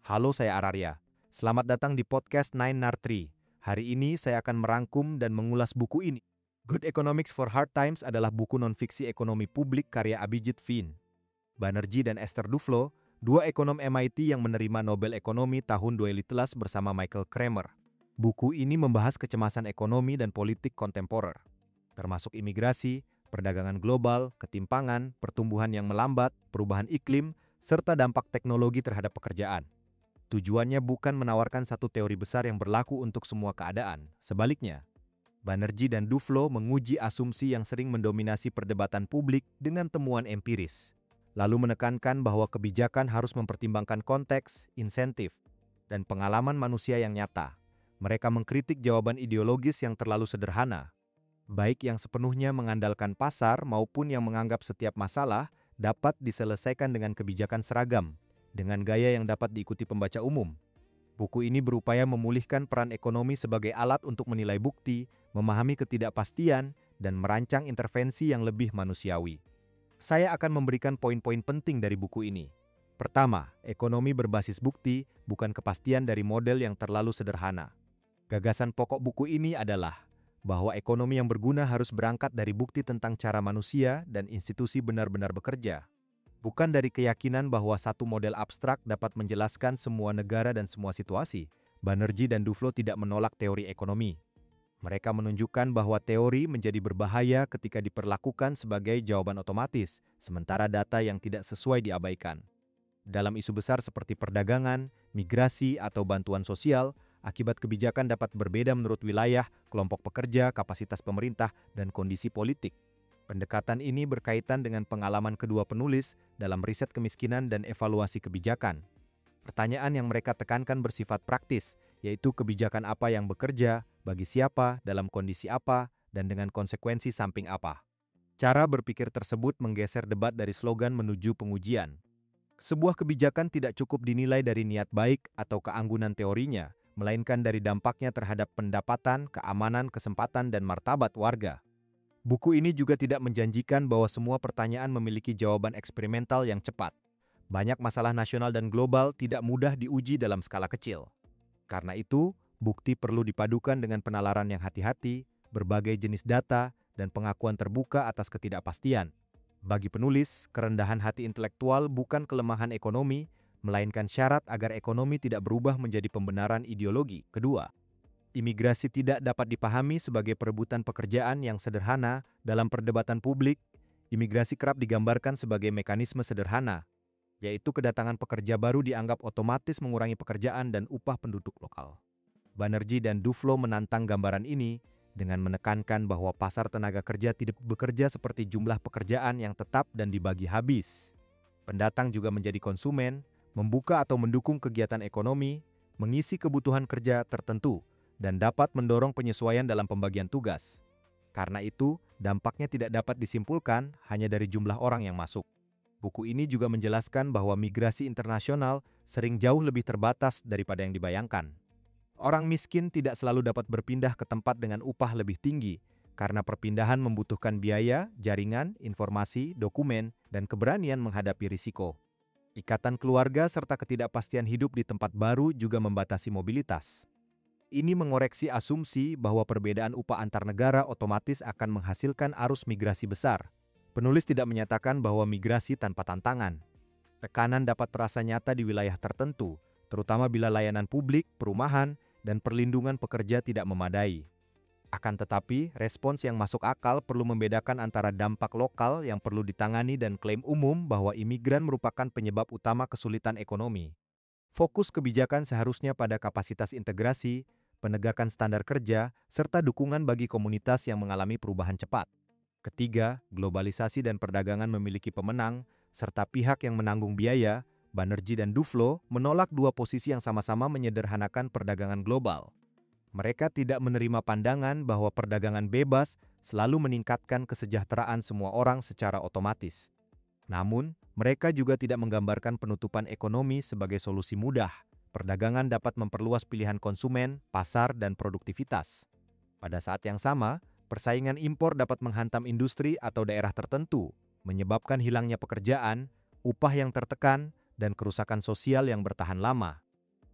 Halo, saya Araria. Selamat datang di podcast Nine Nar 3. Hari ini saya akan merangkum dan mengulas buku ini. Good Economics for Hard Times adalah buku non-fiksi ekonomi publik karya Abhijit Fin. Banerjee dan Esther Duflo, dua ekonom MIT yang menerima Nobel Ekonomi tahun 2013 bersama Michael Kramer. Buku ini membahas kecemasan ekonomi dan politik kontemporer, termasuk imigrasi, perdagangan global, ketimpangan, pertumbuhan yang melambat, perubahan iklim, serta dampak teknologi terhadap pekerjaan. Tujuannya bukan menawarkan satu teori besar yang berlaku untuk semua keadaan. Sebaliknya, Banerjee dan Duflo menguji asumsi yang sering mendominasi perdebatan publik dengan temuan empiris, lalu menekankan bahwa kebijakan harus mempertimbangkan konteks, insentif, dan pengalaman manusia yang nyata. Mereka mengkritik jawaban ideologis yang terlalu sederhana, baik yang sepenuhnya mengandalkan pasar maupun yang menganggap setiap masalah dapat diselesaikan dengan kebijakan seragam, dengan gaya yang dapat diikuti pembaca umum. Buku ini berupaya memulihkan peran ekonomi sebagai alat untuk menilai bukti, memahami ketidakpastian, dan merancang intervensi yang lebih manusiawi. Saya akan memberikan poin-poin penting dari buku ini. Pertama, ekonomi berbasis bukti, bukan kepastian dari model yang terlalu sederhana. Gagasan pokok buku ini adalah bahwa ekonomi yang berguna harus berangkat dari bukti tentang cara manusia dan institusi benar-benar bekerja, bukan dari keyakinan bahwa satu model abstrak dapat menjelaskan semua negara dan semua situasi. Banerjee dan Duflo tidak menolak teori ekonomi. Mereka menunjukkan bahwa teori menjadi berbahaya ketika diperlakukan sebagai jawaban otomatis, sementara data yang tidak sesuai diabaikan. Dalam isu besar seperti perdagangan, migrasi, atau bantuan sosial, akibat kebijakan dapat berbeda menurut wilayah, kelompok pekerja, kapasitas pemerintah, dan kondisi politik. Pendekatan ini berkaitan dengan pengalaman kedua penulis dalam riset kemiskinan dan evaluasi kebijakan. Pertanyaan yang mereka tekankan bersifat praktis, yaitu kebijakan apa yang bekerja, bagi siapa, dalam kondisi apa, dan dengan konsekuensi samping apa. Cara berpikir tersebut menggeser debat dari slogan menuju pengujian. Sebuah kebijakan tidak cukup dinilai dari niat baik atau keanggunan teorinya, melainkan dari dampaknya terhadap pendapatan, keamanan, kesempatan, dan martabat warga. Buku ini juga tidak menjanjikan bahwa semua pertanyaan memiliki jawaban eksperimental yang cepat. Banyak masalah nasional dan global tidak mudah diuji dalam skala kecil. Karena itu, bukti perlu dipadukan dengan penalaran yang hati-hati, berbagai jenis data, dan pengakuan terbuka atas ketidakpastian. Bagi penulis, kerendahan hati intelektual bukan kelemahan ekonomi, melainkan syarat agar ekonomi tidak berubah menjadi pembenaran ideologi. Kedua, imigrasi tidak dapat dipahami sebagai perebutan pekerjaan yang sederhana. Dalam perdebatan publik, imigrasi kerap digambarkan sebagai mekanisme sederhana, yaitu kedatangan pekerja baru dianggap otomatis mengurangi pekerjaan dan upah penduduk lokal. Banerjee dan Duflo menantang gambaran ini dengan menekankan bahwa pasar tenaga kerja tidak bekerja seperti jumlah pekerjaan yang tetap dan dibagi habis. Pendatang juga menjadi konsumen, membuka atau mendukung kegiatan ekonomi, mengisi kebutuhan kerja tertentu, dan dapat mendorong penyesuaian dalam pembagian tugas. Karena itu, dampaknya tidak dapat disimpulkan hanya dari jumlah orang yang masuk. Buku ini juga menjelaskan bahwa migrasi internasional sering jauh lebih terbatas daripada yang dibayangkan. Orang miskin tidak selalu dapat berpindah ke tempat dengan upah lebih tinggi, karena perpindahan membutuhkan biaya, jaringan, informasi, dokumen, dan keberanian menghadapi risiko. Ikatan keluarga serta ketidakpastian hidup di tempat baru juga membatasi mobilitas. Ini mengoreksi asumsi bahwa perbedaan upah antar negara otomatis akan menghasilkan arus migrasi besar. Penulis tidak menyatakan bahwa migrasi tanpa tantangan. Tekanan dapat terasa nyata di wilayah tertentu, terutama bila layanan publik, perumahan, dan perlindungan pekerja tidak memadai. Akan tetapi, respons yang masuk akal perlu membedakan antara dampak lokal yang perlu ditangani dan klaim umum bahwa imigran merupakan penyebab utama kesulitan ekonomi. Fokus kebijakan seharusnya pada kapasitas integrasi, penegakan standar kerja, serta dukungan bagi komunitas yang mengalami perubahan cepat. Ketiga, globalisasi dan perdagangan memiliki pemenang, serta pihak yang menanggung biaya. Banerjee dan Duflo menolak dua posisi yang sama-sama menyederhanakan perdagangan global. Mereka tidak menerima pandangan bahwa perdagangan bebas selalu meningkatkan kesejahteraan semua orang secara otomatis. Namun, mereka juga tidak menggambarkan penutupan ekonomi sebagai solusi mudah. Perdagangan dapat memperluas pilihan konsumen, pasar, dan produktivitas. Pada saat yang sama, persaingan impor dapat menghantam industri atau daerah tertentu, menyebabkan hilangnya pekerjaan, upah yang tertekan, dan kerusakan sosial yang bertahan lama.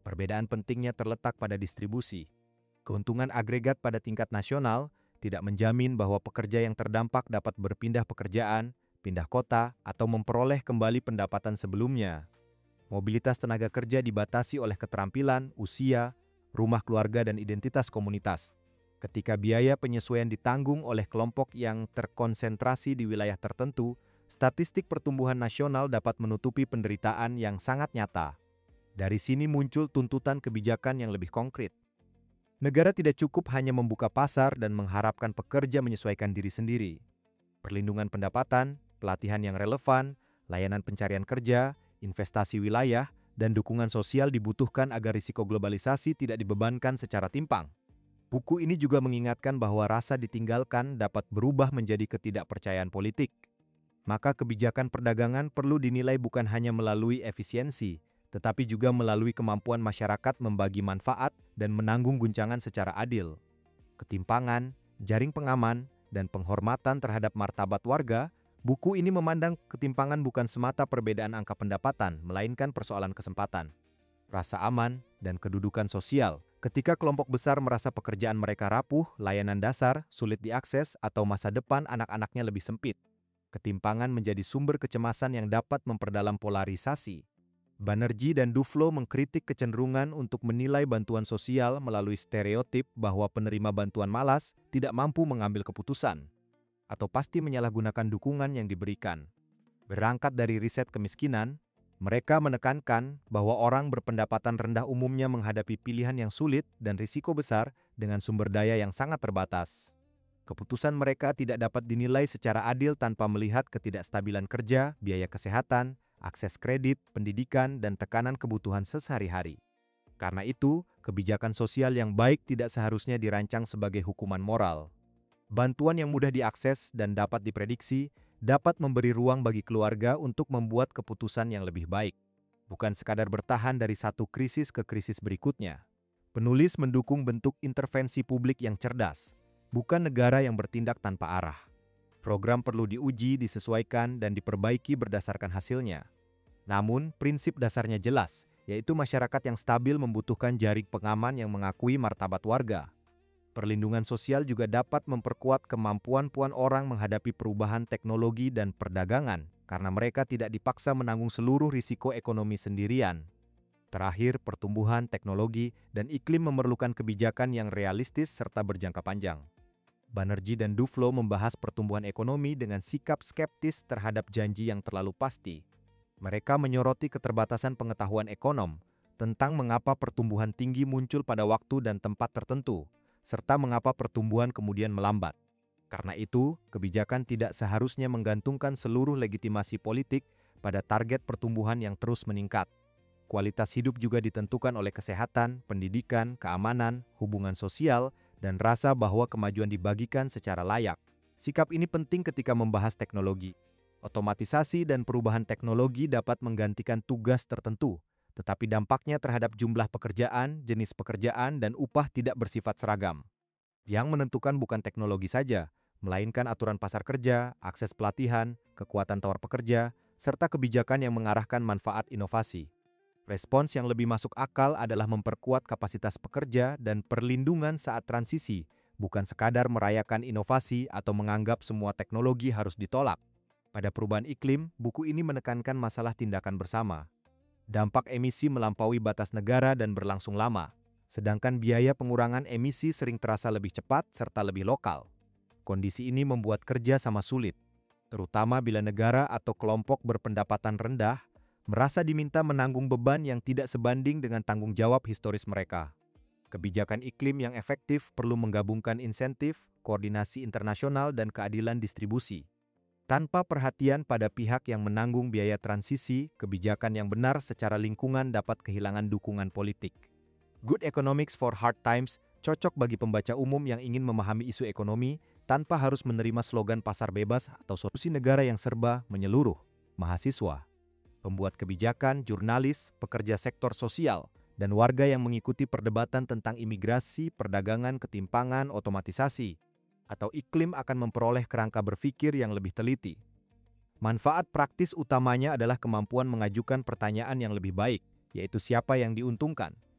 Perbedaan pentingnya terletak pada distribusi. Keuntungan agregat pada tingkat nasional tidak menjamin bahwa pekerja yang terdampak dapat berpindah pekerjaan, pindah kota, atau memperoleh kembali pendapatan sebelumnya. Mobilitas tenaga kerja dibatasi oleh keterampilan, usia, rumah keluarga, dan identitas komunitas. Ketika biaya penyesuaian ditanggung oleh kelompok yang terkonsentrasi di wilayah tertentu, statistik pertumbuhan nasional dapat menutupi penderitaan yang sangat nyata. Dari sini muncul tuntutan kebijakan yang lebih konkret. Negara tidak cukup hanya membuka pasar dan mengharapkan pekerja menyesuaikan diri sendiri. Perlindungan pendapatan, pelatihan yang relevan, layanan pencarian kerja, investasi wilayah, dan dukungan sosial dibutuhkan agar risiko globalisasi tidak dibebankan secara timpang. Buku ini juga mengingatkan bahwa rasa ditinggalkan dapat berubah menjadi ketidakpercayaan politik. Maka kebijakan perdagangan perlu dinilai bukan hanya melalui efisiensi, tetapi juga melalui kemampuan masyarakat membagi manfaat dan menanggung guncangan secara adil. Ketimpangan, jaring pengaman, dan penghormatan terhadap martabat warga, buku ini memandang ketimpangan bukan semata perbedaan angka pendapatan, melainkan persoalan kesempatan, rasa aman, dan kedudukan sosial. Ketika kelompok besar merasa pekerjaan mereka rapuh, layanan dasar sulit diakses, atau masa depan anak-anaknya lebih sempit, ketimpangan menjadi sumber kecemasan yang dapat memperdalam polarisasi. Banerjee dan Duflo mengkritik kecenderungan untuk menilai bantuan sosial melalui stereotip bahwa penerima bantuan malas, tidak mampu mengambil keputusan, atau pasti menyalahgunakan dukungan yang diberikan. Berangkat dari riset kemiskinan, mereka menekankan bahwa orang berpendapatan rendah umumnya menghadapi pilihan yang sulit dan risiko besar dengan sumber daya yang sangat terbatas. Keputusan mereka tidak dapat dinilai secara adil tanpa melihat ketidakstabilan kerja, biaya kesehatan, akses kredit, pendidikan, dan tekanan kebutuhan sehari-hari. Karena itu, kebijakan sosial yang baik tidak seharusnya dirancang sebagai hukuman moral. Bantuan yang mudah diakses dan dapat diprediksi dapat memberi ruang bagi keluarga untuk membuat keputusan yang lebih baik, bukan sekadar bertahan dari satu krisis ke krisis berikutnya. Penulis mendukung bentuk intervensi publik yang cerdas, bukan negara yang bertindak tanpa arah. Program perlu diuji, disesuaikan, dan diperbaiki berdasarkan hasilnya. Namun, prinsip dasarnya jelas, yaitu masyarakat yang stabil membutuhkan jaring pengaman yang mengakui martabat warga. Perlindungan sosial juga dapat memperkuat kemampuan orang menghadapi perubahan teknologi dan perdagangan, karena mereka tidak dipaksa menanggung seluruh risiko ekonomi sendirian. Terakhir, pertumbuhan teknologi dan iklim memerlukan kebijakan yang realistis serta berjangka panjang. Banerjee dan Duflo membahas pertumbuhan ekonomi dengan sikap skeptis terhadap janji yang terlalu pasti. Mereka menyoroti keterbatasan pengetahuan ekonom tentang mengapa pertumbuhan tinggi muncul pada waktu dan tempat tertentu, serta mengapa pertumbuhan kemudian melambat. Karena itu, kebijakan tidak seharusnya menggantungkan seluruh legitimasi politik pada target pertumbuhan yang terus meningkat. Kualitas hidup juga ditentukan oleh kesehatan, pendidikan, keamanan, hubungan sosial, dan rasa bahwa kemajuan dibagikan secara layak. Sikap ini penting ketika membahas teknologi. Otomatisasi dan perubahan teknologi dapat menggantikan tugas tertentu, tetapi dampaknya terhadap jumlah pekerjaan, jenis pekerjaan, dan upah tidak bersifat seragam. Yang menentukan bukan teknologi saja, melainkan aturan pasar kerja, akses pelatihan, kekuatan tawar pekerja, serta kebijakan yang mengarahkan manfaat inovasi. Respons yang lebih masuk akal adalah memperkuat kapasitas pekerja dan perlindungan saat transisi, bukan sekadar merayakan inovasi atau menganggap semua teknologi harus ditolak. Pada perubahan iklim, buku ini menekankan masalah tindakan bersama. Dampak emisi melampaui batas negara dan berlangsung lama, sedangkan biaya pengurangan emisi sering terasa lebih cepat serta lebih lokal. Kondisi ini membuat kerja sama sulit, terutama bila negara atau kelompok berpendapatan rendah merasa diminta menanggung beban yang tidak sebanding dengan tanggung jawab historis mereka. Kebijakan iklim yang efektif perlu menggabungkan insentif, koordinasi internasional, dan keadilan distribusi. Tanpa perhatian pada pihak yang menanggung biaya transisi, kebijakan yang benar secara lingkungan dapat kehilangan dukungan politik. Good Economics for Hard Times cocok bagi pembaca umum yang ingin memahami isu ekonomi tanpa harus menerima slogan pasar bebas atau solusi negara yang serba menyeluruh. Mahasiswa, pembuat kebijakan, jurnalis, pekerja sektor sosial, dan warga yang mengikuti perdebatan tentang imigrasi, perdagangan, ketimpangan, otomatisasi, atau iklim akan memperoleh kerangka berpikir yang lebih teliti. Manfaat praktis utamanya adalah kemampuan mengajukan pertanyaan yang lebih baik, yaitu siapa yang diuntungkan,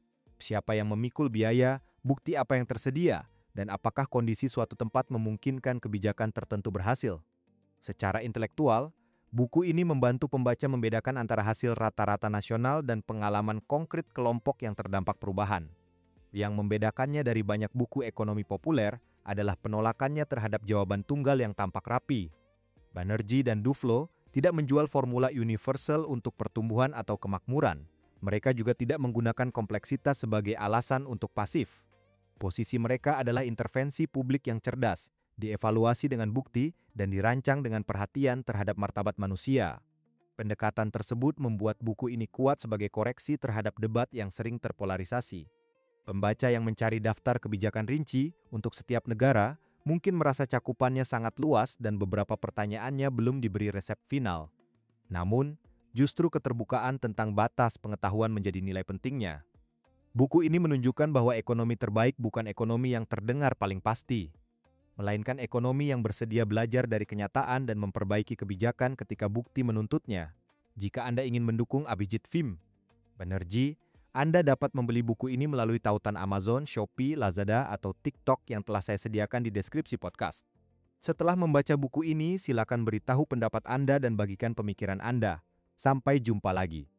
siapa yang memikul biaya, bukti apa yang tersedia, dan apakah kondisi suatu tempat memungkinkan kebijakan tertentu berhasil. Secara intelektual, buku ini membantu pembaca membedakan antara hasil rata-rata nasional dan pengalaman konkret kelompok yang terdampak perubahan. Yang membedakannya dari banyak buku ekonomi populer adalah penolakannya terhadap jawaban tunggal yang tampak rapi. Banerjee dan Duflo tidak menjual formula universal untuk pertumbuhan atau kemakmuran. Mereka juga tidak menggunakan kompleksitas sebagai alasan untuk pasif. Posisi mereka adalah intervensi publik yang cerdas, dievaluasi dengan bukti, dan dirancang dengan perhatian terhadap martabat manusia. Pendekatan tersebut membuat buku ini kuat sebagai koreksi terhadap debat yang sering terpolarisasi. Pembaca yang mencari daftar kebijakan rinci untuk setiap negara mungkin merasa cakupannya sangat luas dan beberapa pertanyaannya belum diberi resep final. Namun, justru keterbukaan tentang batas pengetahuan menjadi nilai pentingnya. Buku ini menunjukkan bahwa ekonomi terbaik bukan ekonomi yang terdengar paling pasti, melainkan ekonomi yang bersedia belajar dari kenyataan dan memperbaiki kebijakan ketika bukti menuntutnya. Jika Anda ingin mendukung Abhijit Phim Banerjee, Anda dapat membeli buku ini melalui tautan Amazon, Shopee, Lazada, atau TikTok yang telah saya sediakan di deskripsi podcast. Setelah membaca buku ini, silakan beritahu pendapat Anda dan bagikan pemikiran Anda. Sampai jumpa lagi.